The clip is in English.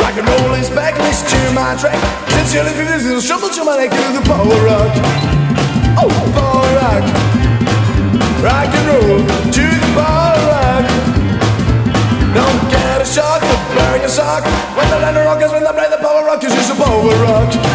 Rock and roll is back, listen to my track. Sincerely feel this is a trouble to my neck to the power rock. Oh, power rock. Rock and roll to the power rock. Don't get a shock, burn your sock. When the land rockers, when they play the power rock, 'cause it's a power rock.